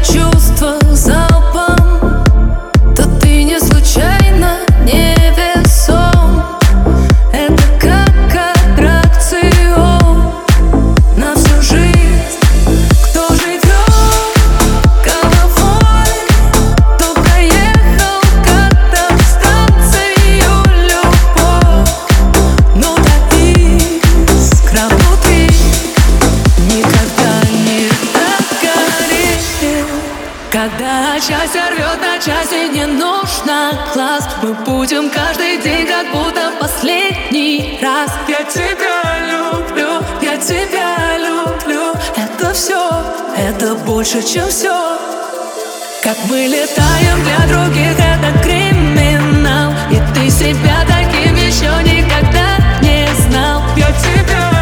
чувства залпом, то ты не случайно невесом. Это как аттракцион на всю жизнь. Кто живет головой, то проехал как-то станцию любовь. Но та искра внутри никогда не догорит. Когда счастье рвет на части, не нужно глаз. Мы будем каждый день, как будто последний раз. Я тебя люблю, я тебя люблю. Это все, это больше, чем все. Как мы летаем для других, это криминал. И ты себя таким еще никогда не знал. Я тебя